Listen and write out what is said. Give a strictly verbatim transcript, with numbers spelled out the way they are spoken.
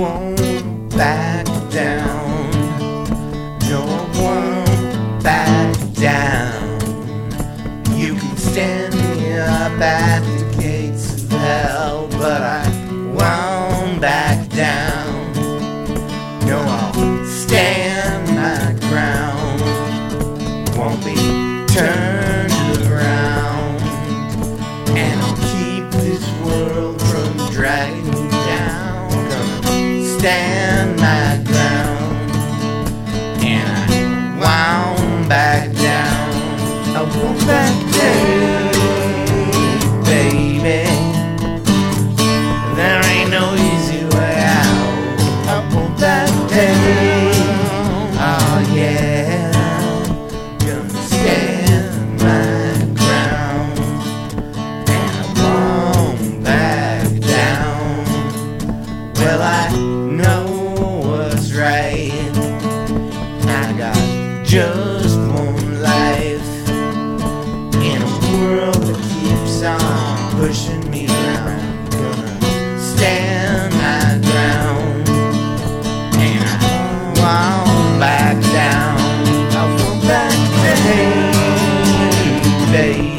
won't back down. No, I won't back down. You can stand me up at the gates of hell, but I won't back down. No, I'll stand my ground. Won't be turned around, and I'll keep this world from dragging me down. Gonna stand my ground, and I won't back down. I won't back down, baby. There ain't no easy way out. I won't back down. Oh yeah, gonna stand my ground, and I won't back down. Well, I know what's right. I got just one life in a world that keeps on pushing me around. Gonna stand my ground, and I won't back down. I won't back down, baby.